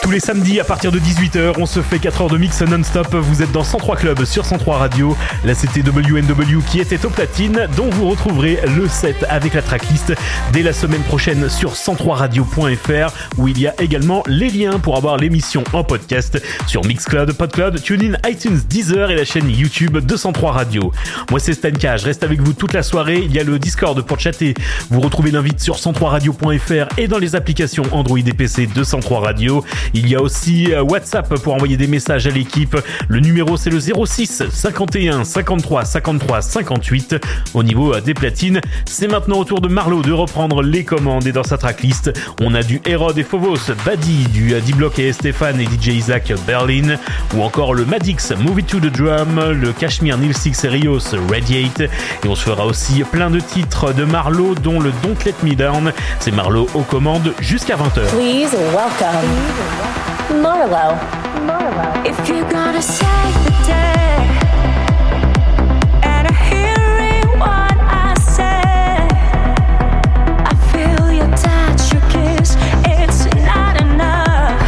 Tous les samedis à partir de 18h, on se fait 4 heures de mix non-stop. Vous êtes dans 103 Club sur 103 Radio. Là, c'était WNW qui était aux platines, dont vous retrouverez le set avec la tracklist dès la semaine prochaine sur 103radio.fr, où il y a également les liens pour avoir l'émission en podcast sur Mixcloud, Podcloud, TuneIn, iTunes, Deezer et la chaîne YouTube de 103 Radio. Moi, c'est Stanka. Je reste avec vous toute la soirée. Il y a le Discord pour chatter. Vous retrouvez l'invite sur 103radio.fr et dans les applications Android et PC de 103 Radio. Il y a aussi WhatsApp pour envoyer des messages à l'équipe. Le numéro, c'est le 06 51 53 53 58. Au niveau des platines, c'est maintenant au tour de Marlo de reprendre les commandes. Et dans sa tracklist, on a du Hérode et Phobos, Buddy, du D-Block et Stéphane et DJ Isaac Berlin, ou encore le Madix, Move It to the Drum, le Cashmere, Neil Six et Rios, Radiate. Et on se fera aussi plein de titres de Marlo, dont le Don't Let Me Down. C'est Marlo aux commandes jusqu'à 20h. Please welcome Marlo. If you're gonna save the day and I hear what I say, I feel your touch, your kiss, it's not enough.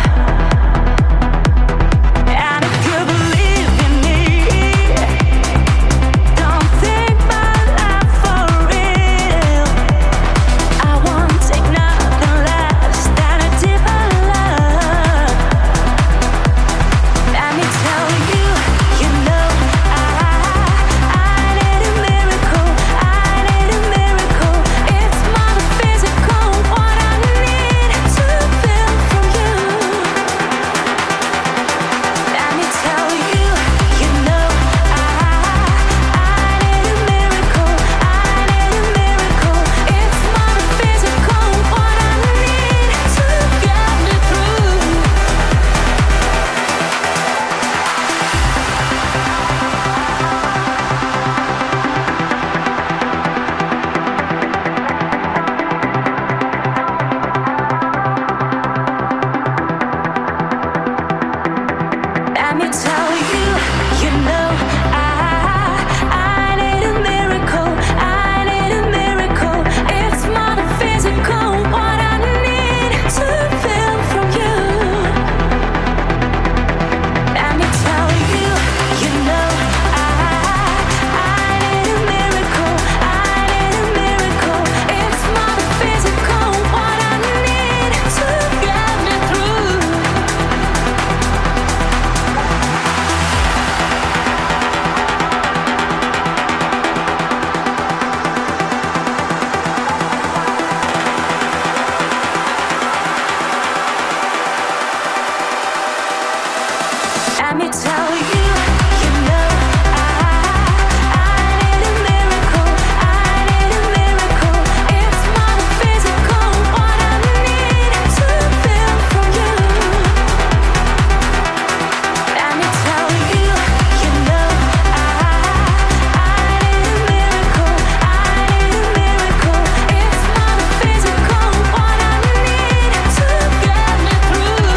And if you believe in me, don't think my life for real. I won't take nothing less than a deeper love. Let me tell you, you know I need a miracle, I need a miracle. It's more than physical, what I need to feel from you. Let me tell you, you know I need a miracle, I need a miracle. It's more than physical, what I need to get me through. Let me tell you, you know I need a miracle, I need a miracle. It's more than physical, what I need to feel from you. Let me tell you, you know I need a miracle, I need a miracle. It's more than physical, what I need to get me through. Let me tell you, you know I need a miracle, I need a miracle. It's more than physical, what I need to feel from you. Let me tell you, you know I need a miracle, I need a miracle. It's more than physical, what I need to get me through.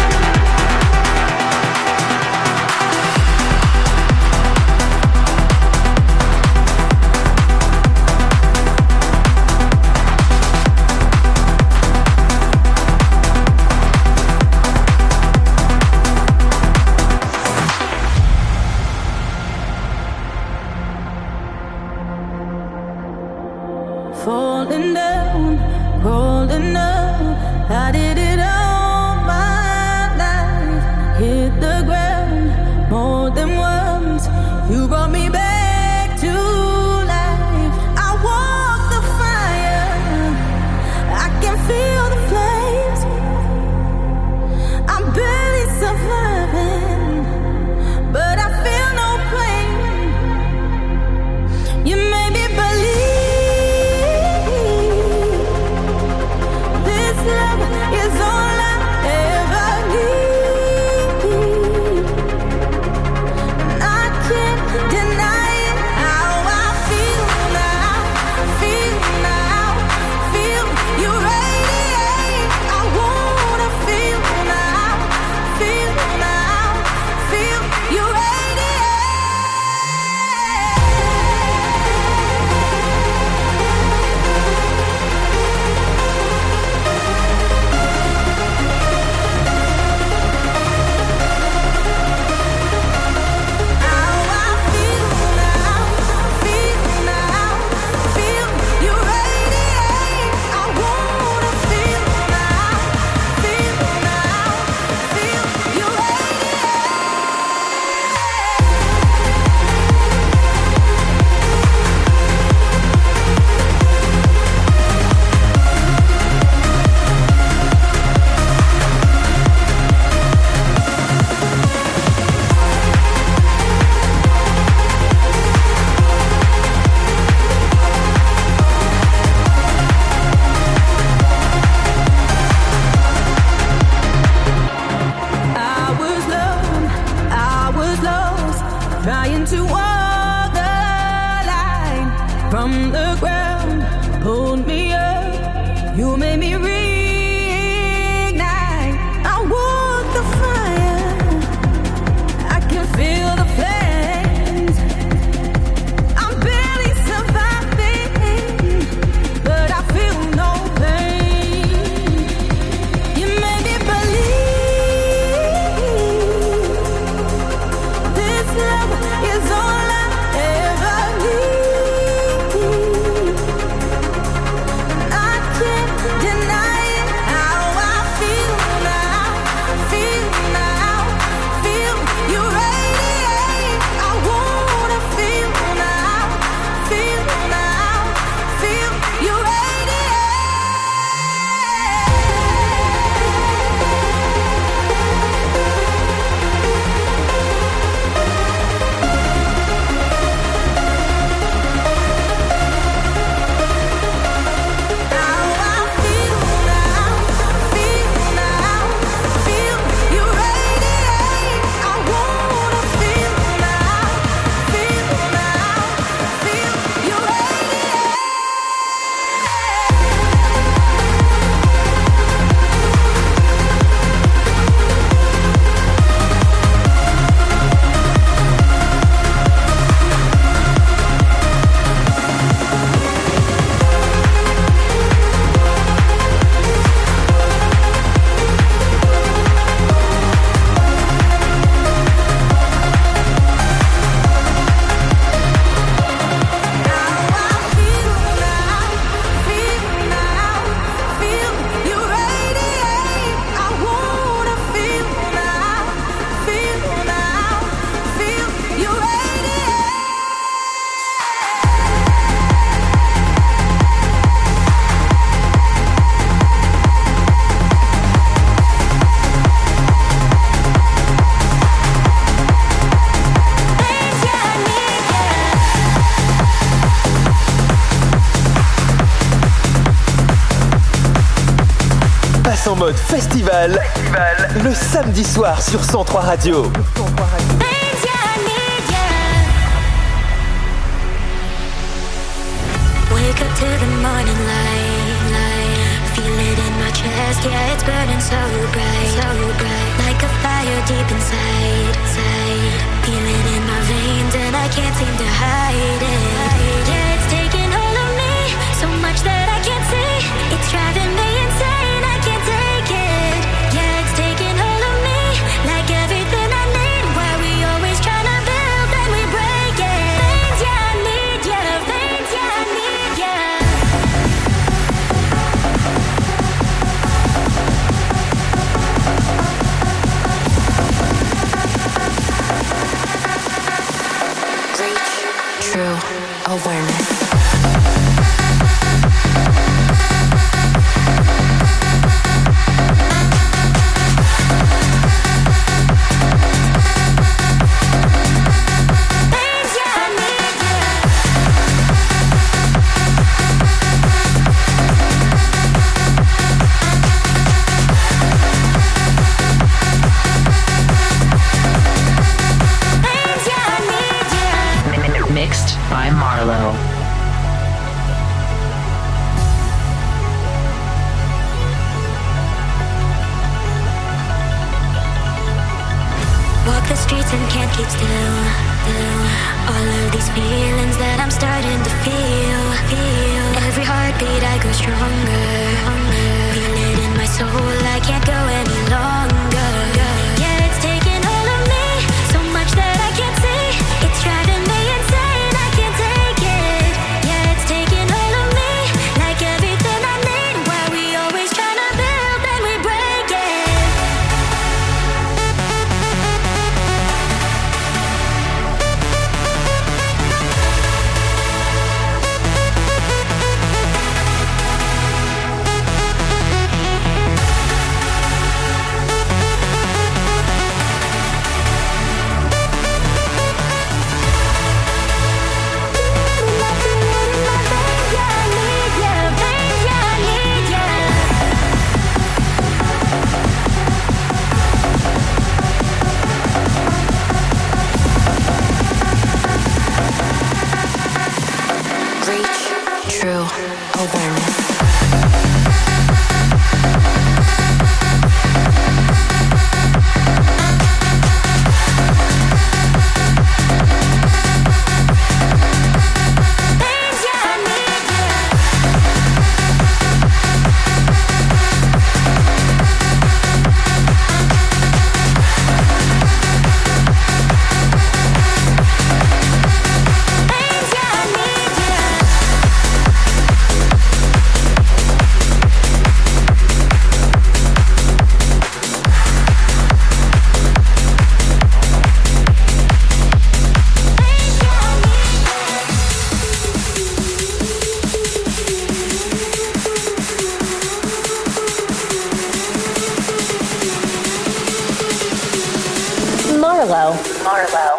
Falling down, rolling up, I did it all my life. Hit the ground more than once. You brought me back to life. I walk the fire, I can feel the flames. I'm barely surviving, but I feel no pain. You made me believe this love is all the ground, pulled me up. You made me reignite. I want the fire. I can feel the flames. I'm barely surviving, but I feel no pain. You made me believe this love is all I ever need. I can't deny it, how I feel now, feel now, feel you radiate. I wanna feel now, feel you radiate. Passe en mode festival, le samedi soir sur 103 Radio. Wake up to the morning light. Feel it in my chest, yeah, it's burning so bright. Like a fire deep inside. Feel it in my veins and I can't seem to hide it. Yeah, it's taking hold of me, so much that I can't see. It's driving me insane, I can't take it. Yeah, it's taking hold of me, like everything I need. Why we always trying to build, then we break it. Things, yeah, I need, yeah, things, yeah, I need, yeah. True awareness. Mixed by Marlo. Walk the streets and can't keep still. All of these feelings that I'm starting to feel. Every heartbeat I go stronger. Feel it in my soul, I can't go any longer. Yeah, it's taking hold of me, so much that I can't see. It's driving me insane, I can't take it. Yeah, it's taking hold of me, like everything I need. Why we always trying to build, then we break it. true awareness. Marlowe.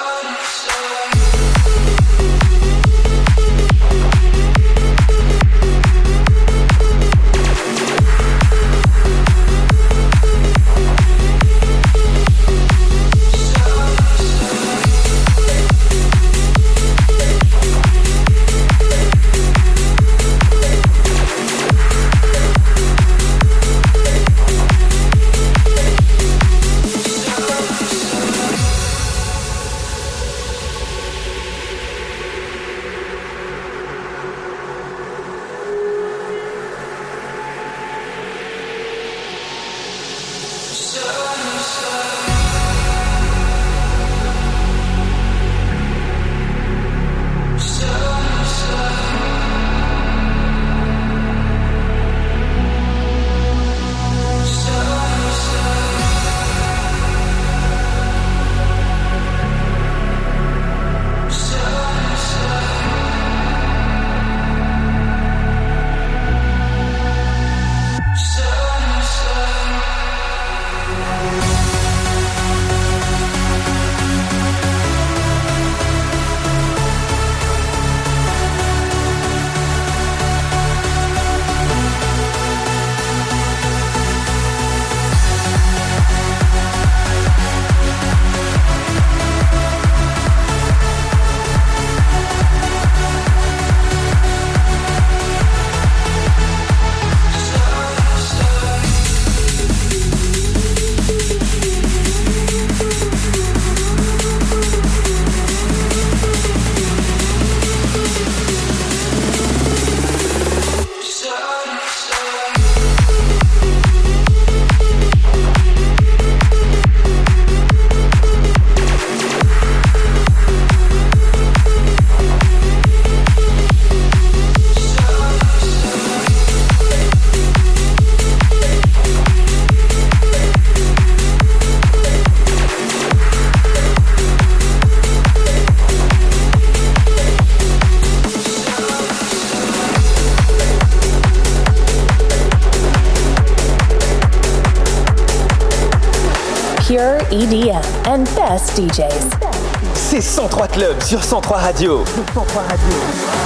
Pure EDM and best DJs. C'est 103 Club sur 103 Radio. 103 Radio.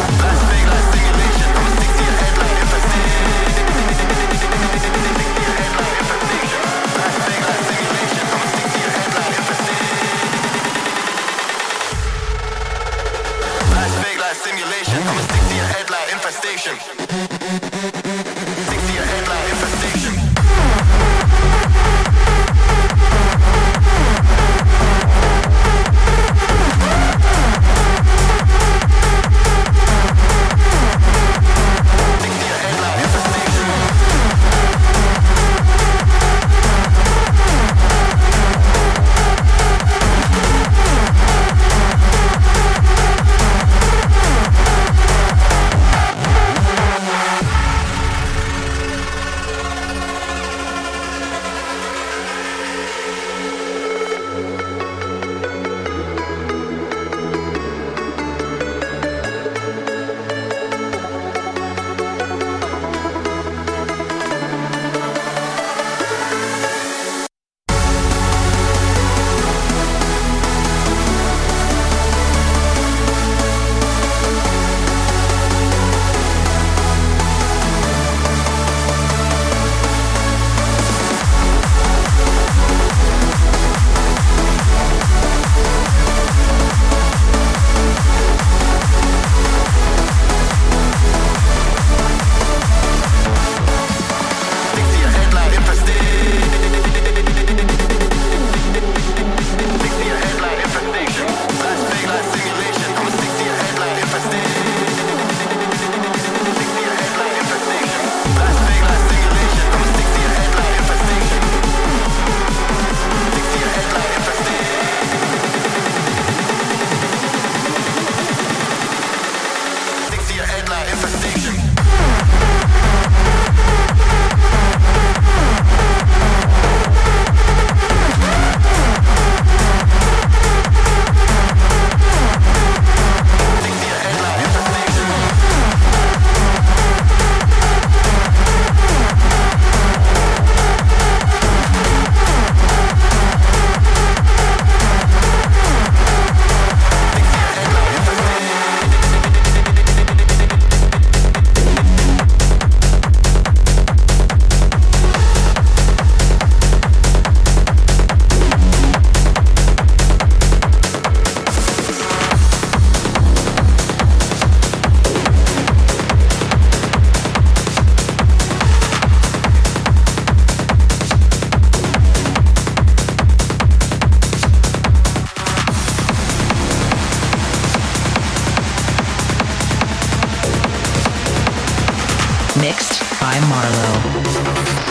Simulation, I'ma stick to your head like infestation. Stick to your head like infestation. Mixed by Marlo.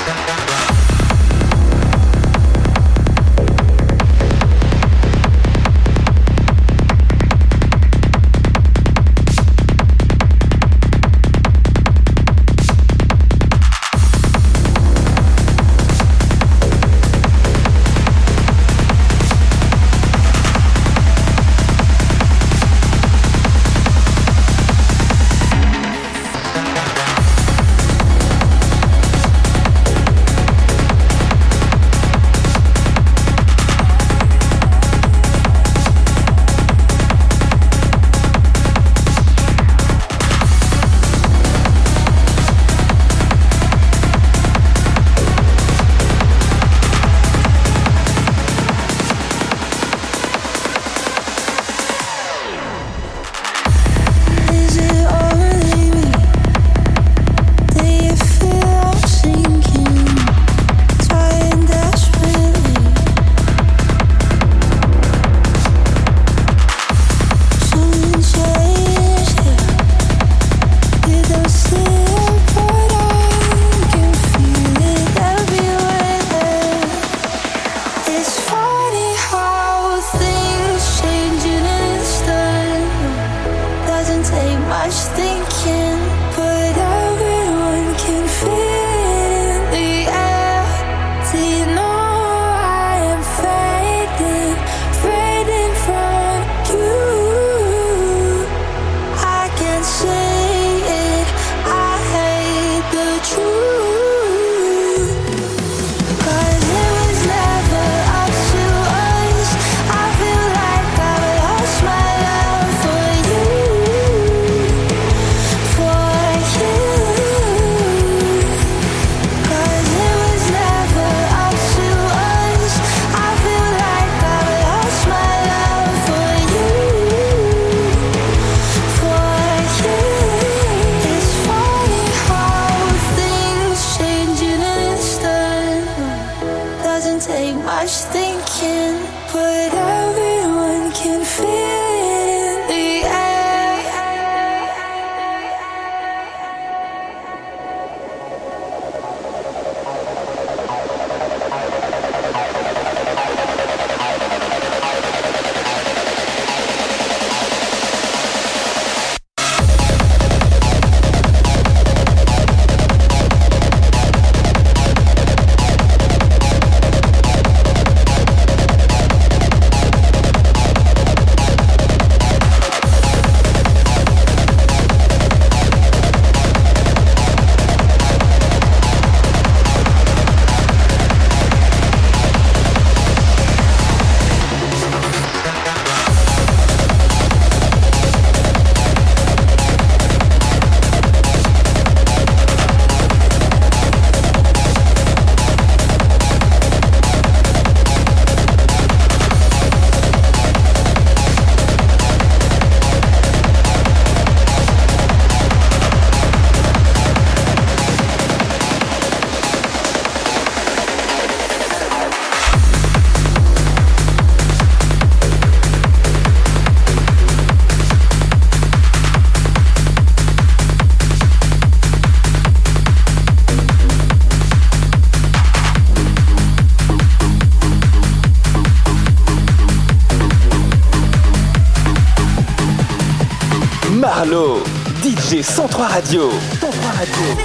Marlo, DJ 103 Radio. 103 Radio.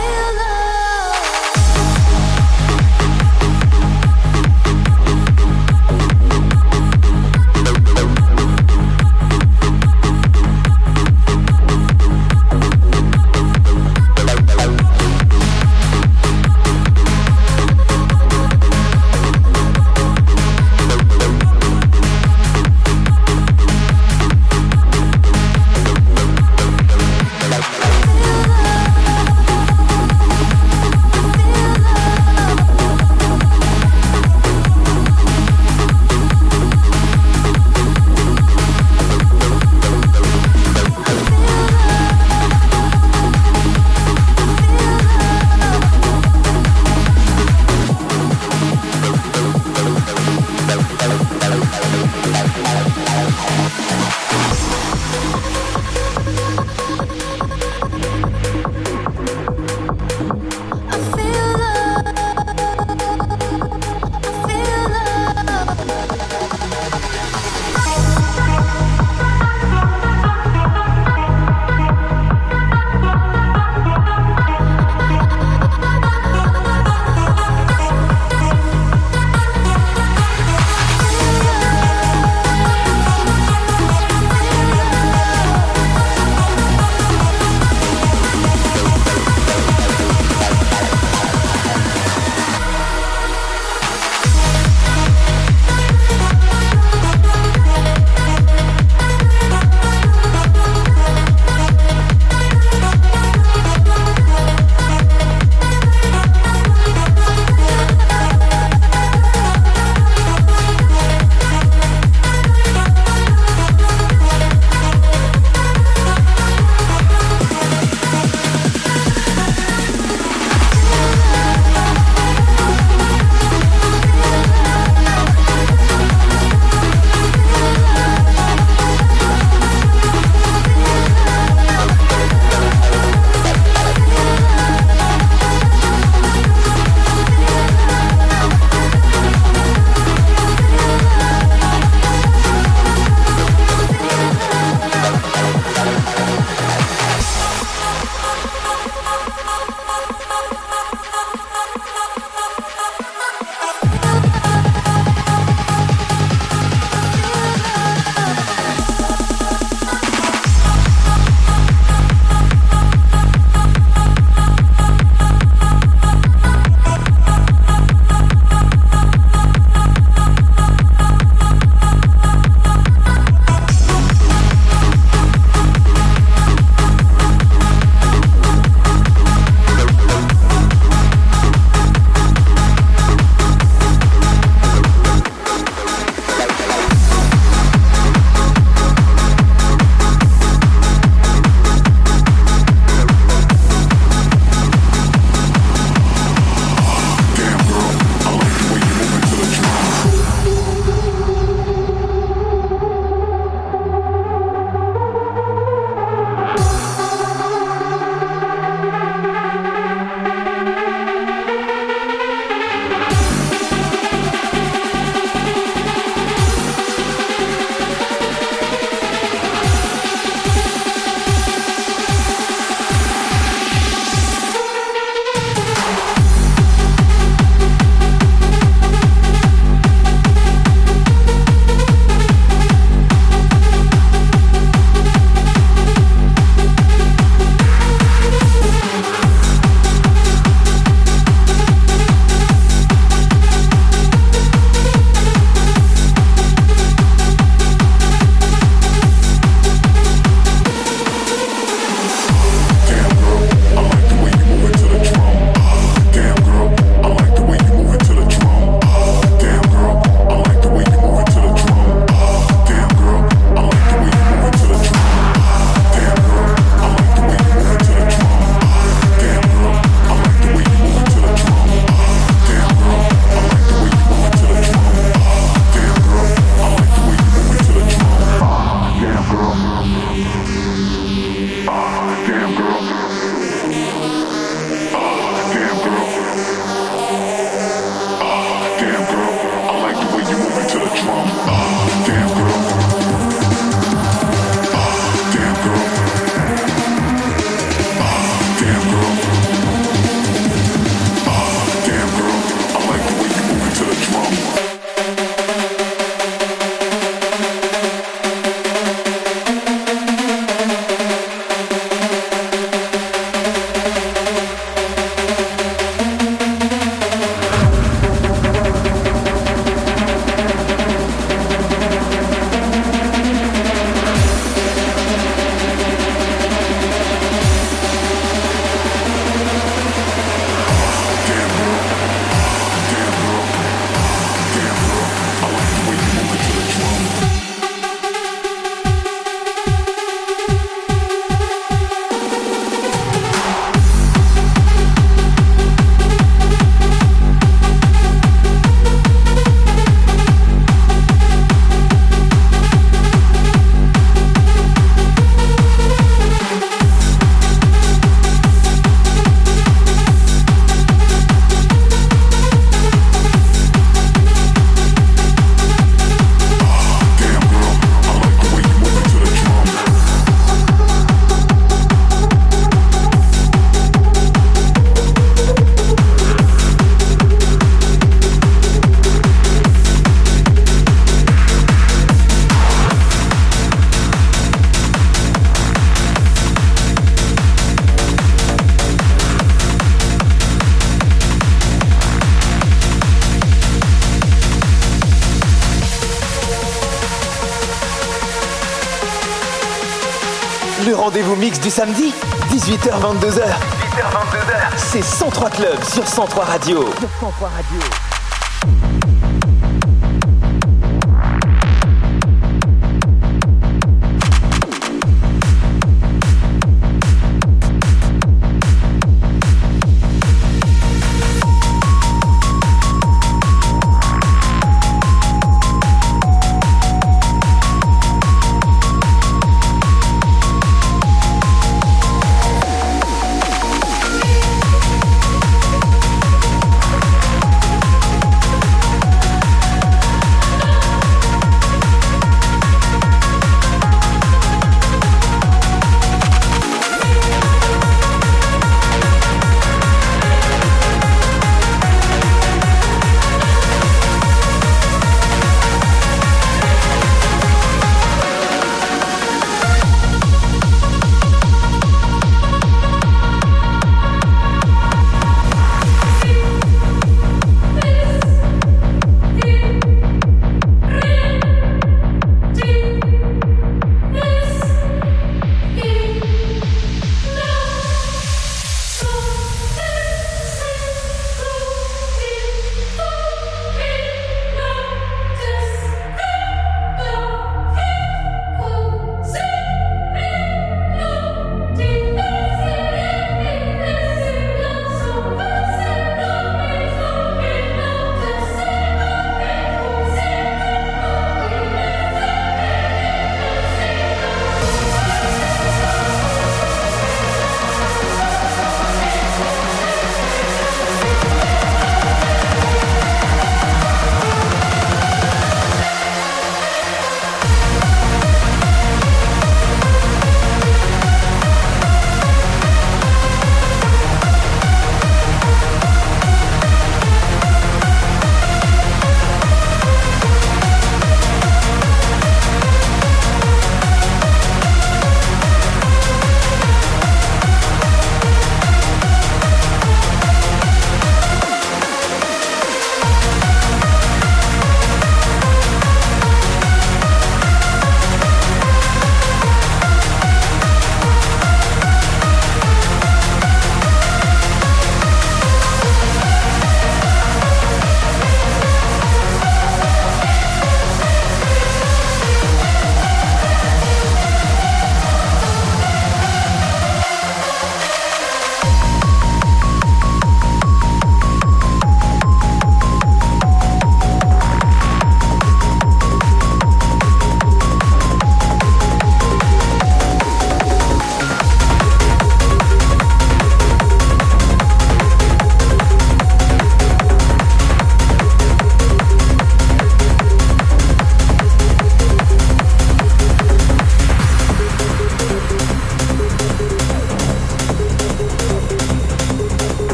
rendez-vous mix du samedi, 18h-22h. C'est 103 Club sur 103 Radio.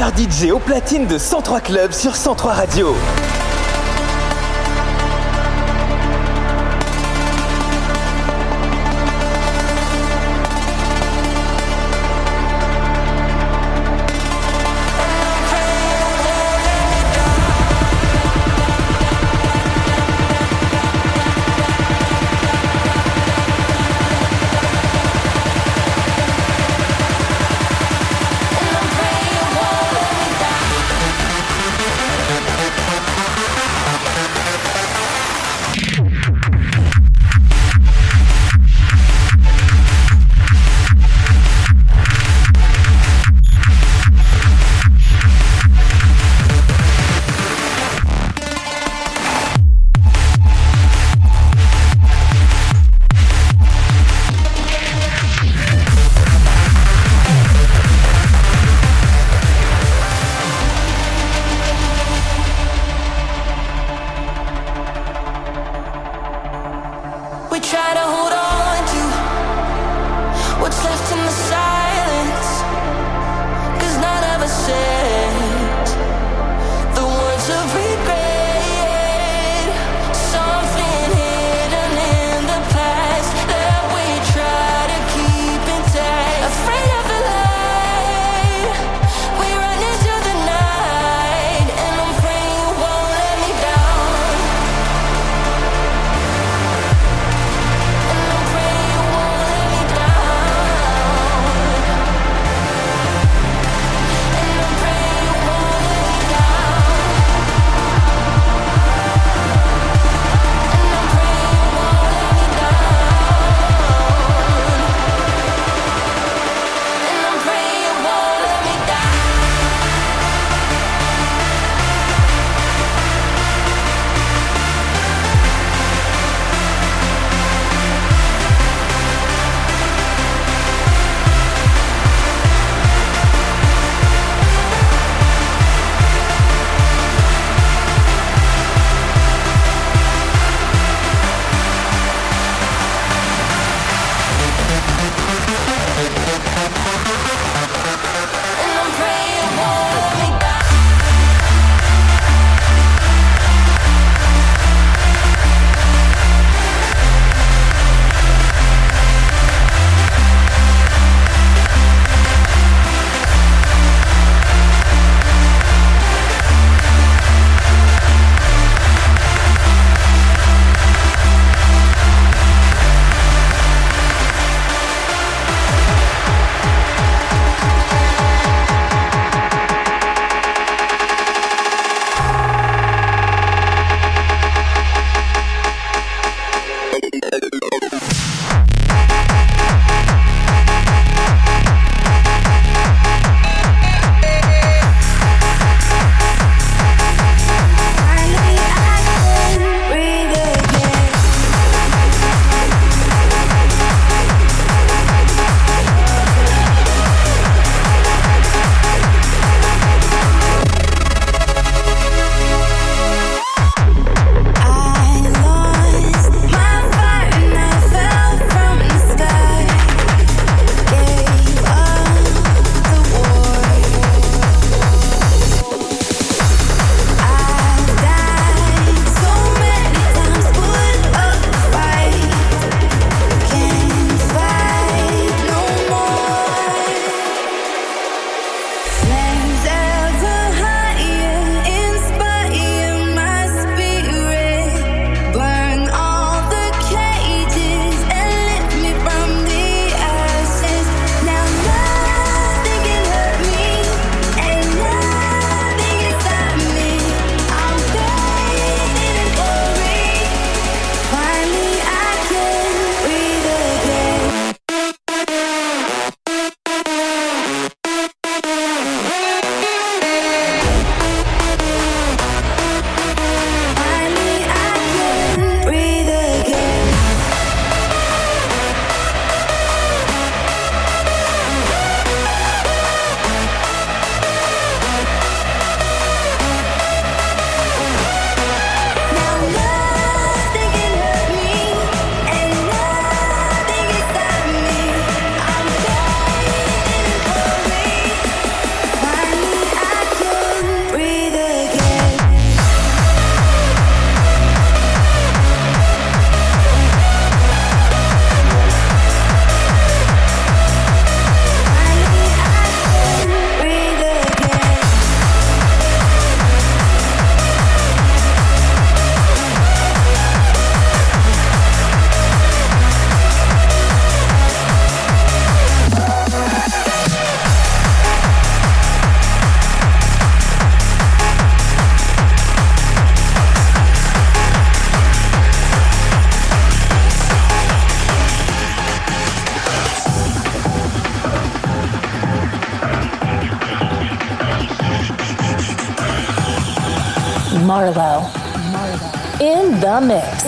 meilleur DJ au platine de 103 Club sur 103 Radio. I'm Marlowe. In the mix.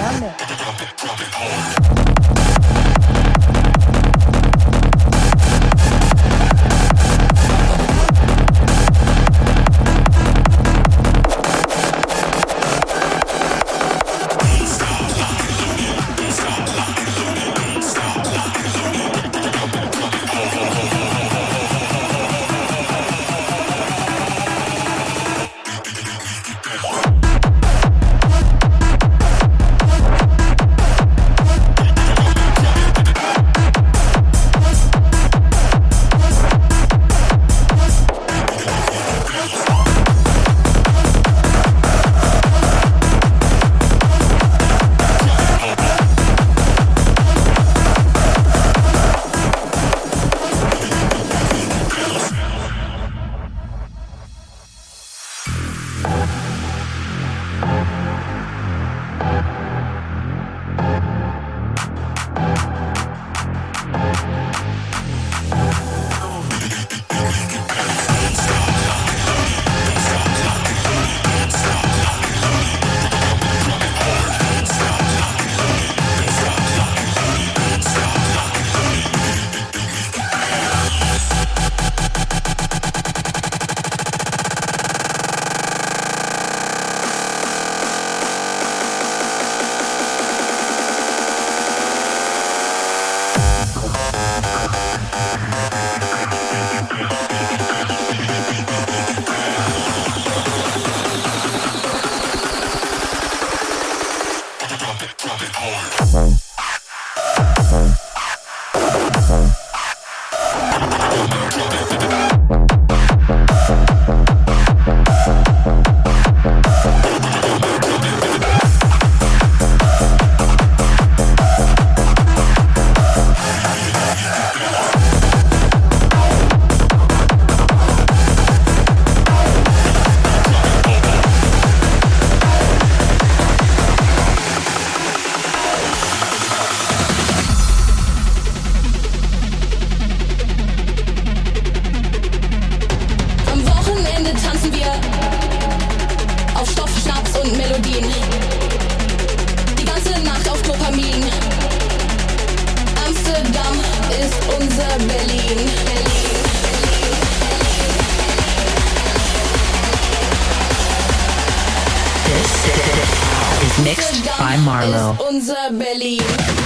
Mixed by Marlowe. Unser Berlin.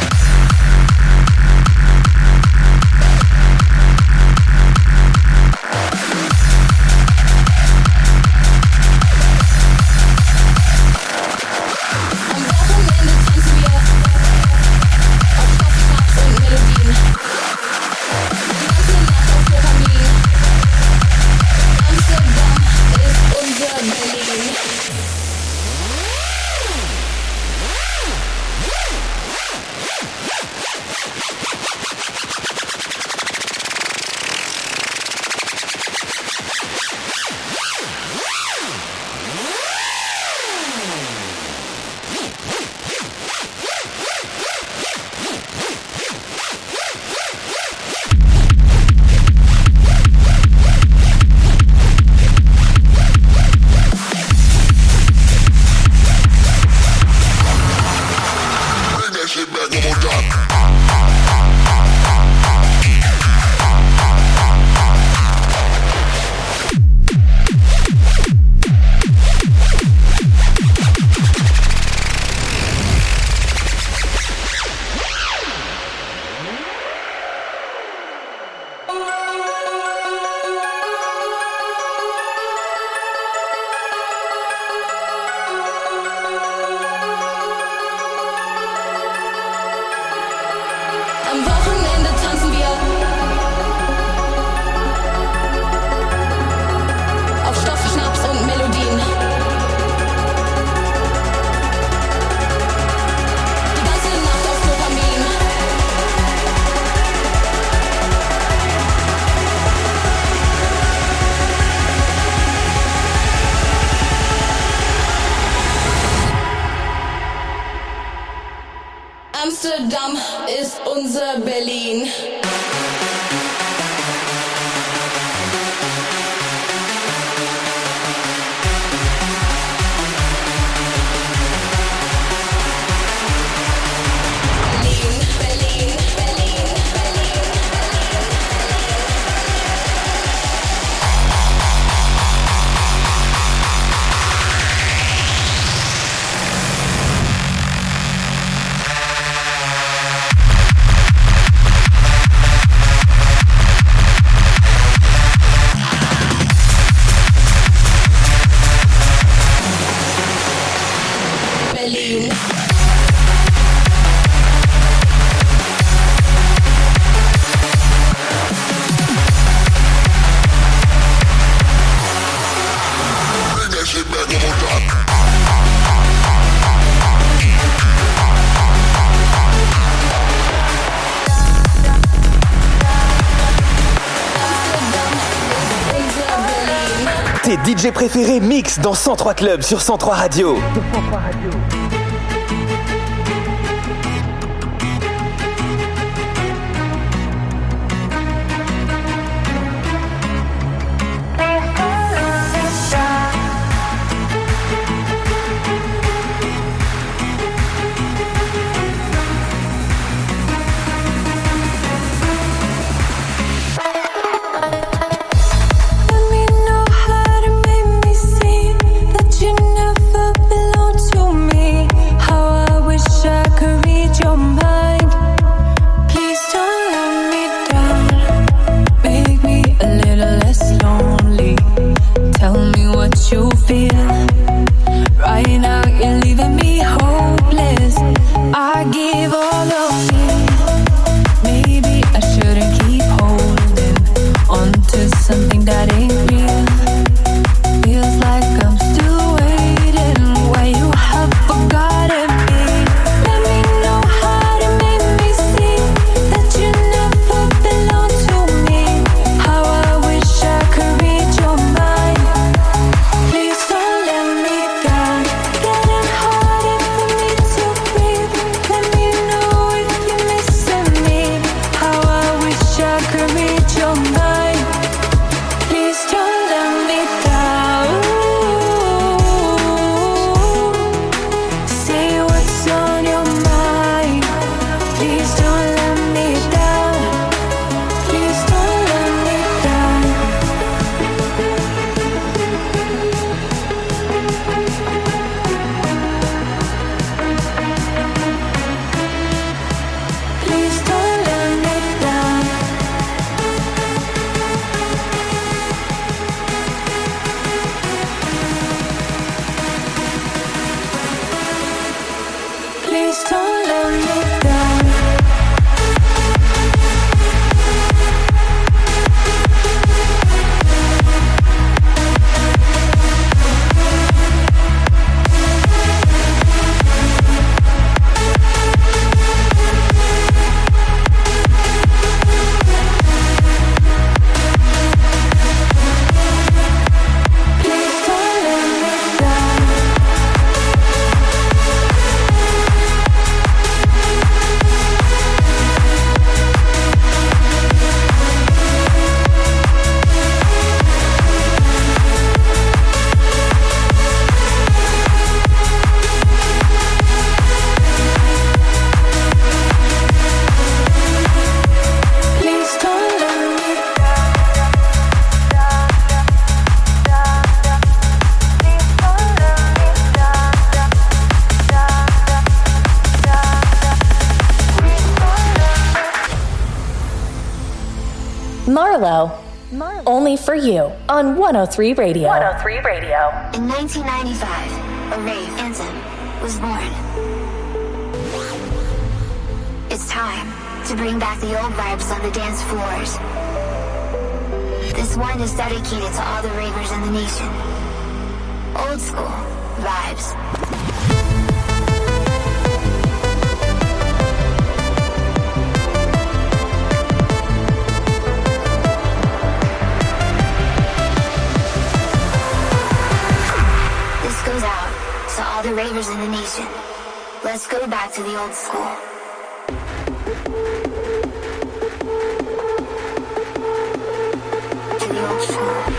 Amsterdam ist unser Berlin. Tes DJ préférés mix dans 103 Club sur 103 Radio. You feel right now, you're leaving me hopeless. I give all of me. Maybe I shouldn't keep holding on to something that ain't real. Feels like I'm still waiting while you have forgotten me. Let me know how to make me see that you never belong to me. How I wish I could read your mind. Please don't let me down. Getting harder for me to breathe. Let me know if you're missing me. How I wish I could read your mind. Please don't let me down. Say what's on your mind. Please don't let me down. Please don't let me down. Please don't let me down. Please don't let me down. Please don't let me down. Please don't let me Marlo. Only for you on 103 Radio. 103 Radio. In 1995, a rave anthem was born. It's time to bring back the old vibes on the dance floors. This one is dedicated to all the ravers in the nation. Old school vibes. This goes out to all the ravers in the nation. Let's go back to the old school. To the old school.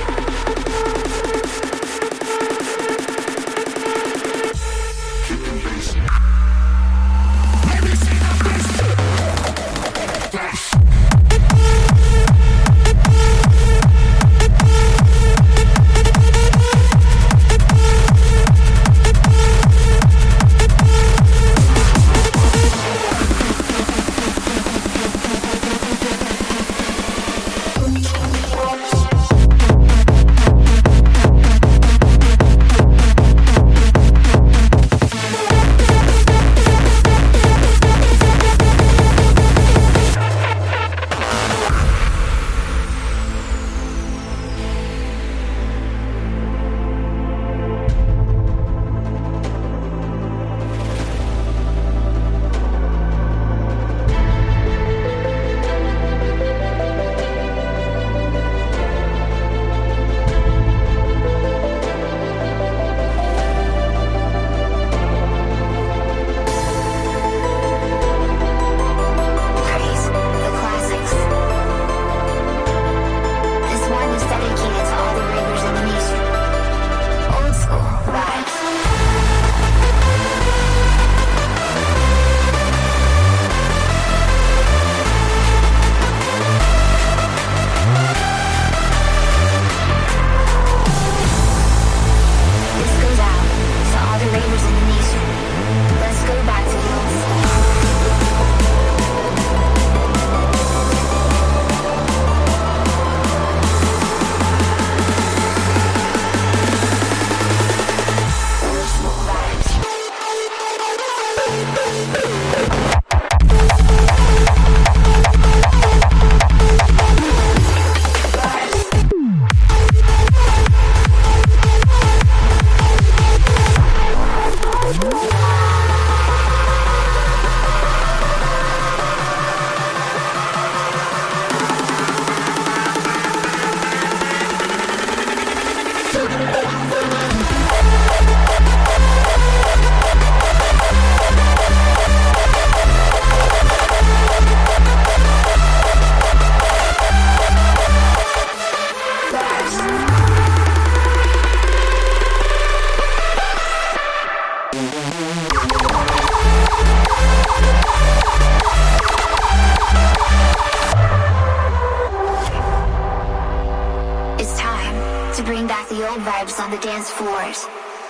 bad vibes on the dance floors.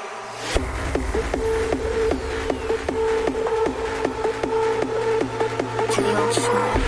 To the old school.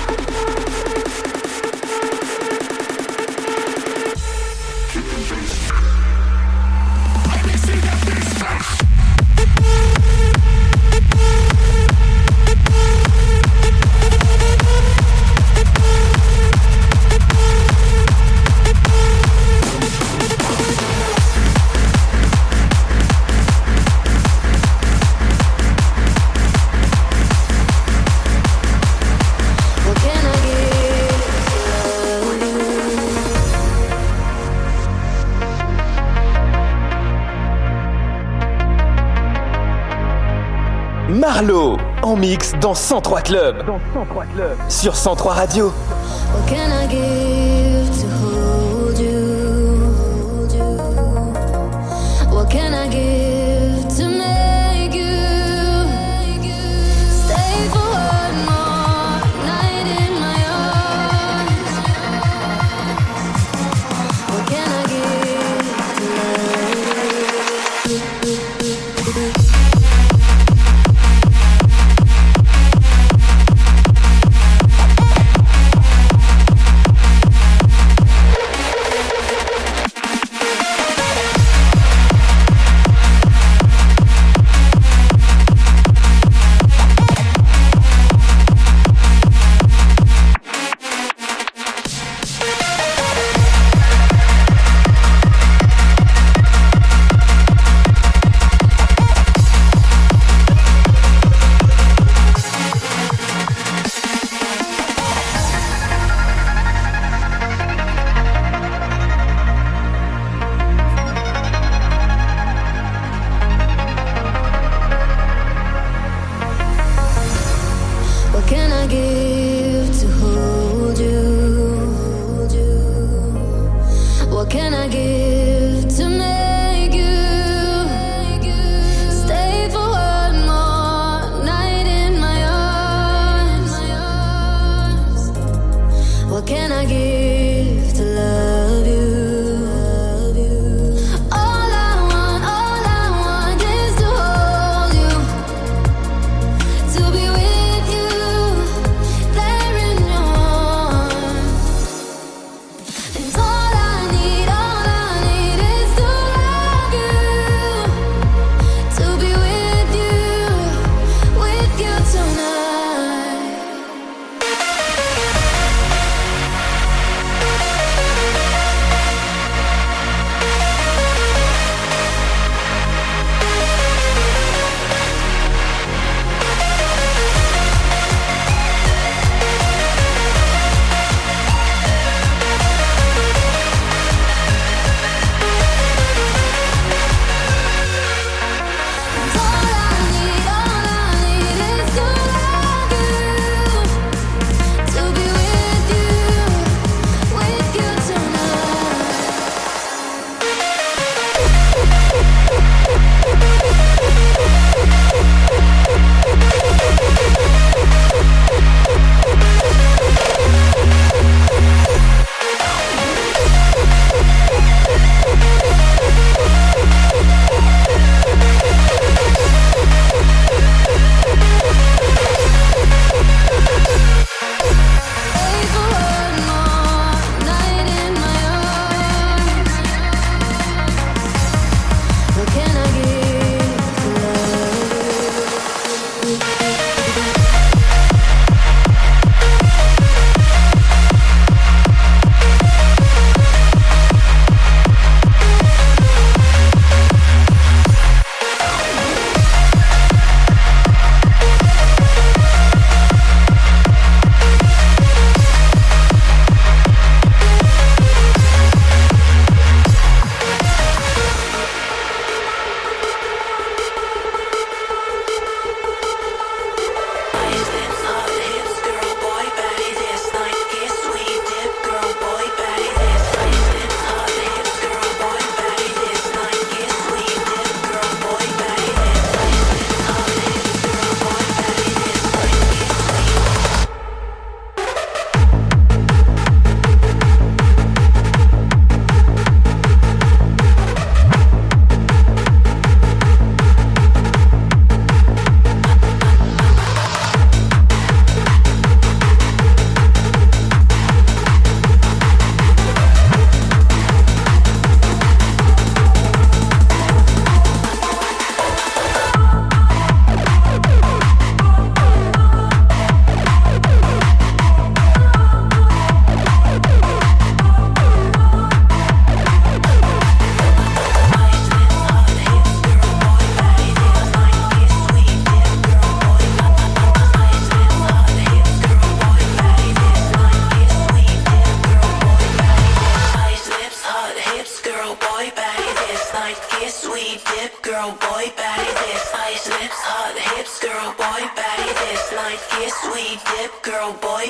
Marlo en mix dans 103 Club. Sur 103 Radio. What can I give to hold you? What can I give to make you stay for one more night in my arms? What can I give to love you?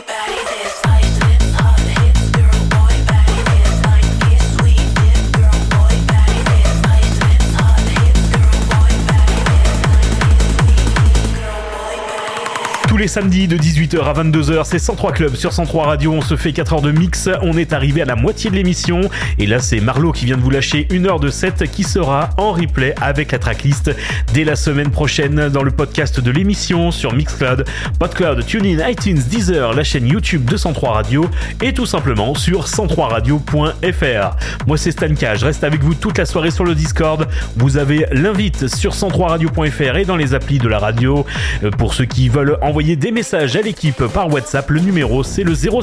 Tous les samedis de 18h à 22h, c'est 103 Club sur 103 Radio. On se fait 4 heures de mix. On est arrivé à la moitié de l'émission. Et là, c'est Marlo qui vient de vous lâcher 1 heure de set qui sera en replay avec la tracklist dès la semaine prochaine dans le podcast de l'émission sur Mixcloud, Podcloud, TuneIn, iTunes, Deezer, la chaîne YouTube de 103 Radio et tout simplement sur 103radio.fr. Moi, c'est Stanka. Je reste avec vous toute la soirée sur le Discord. Vous avez l'invite sur 103radio.fr et dans les applis de la radio. Pour ceux qui veulent envoyer des messages à l'équipe par WhatsApp, le numéro c'est le 0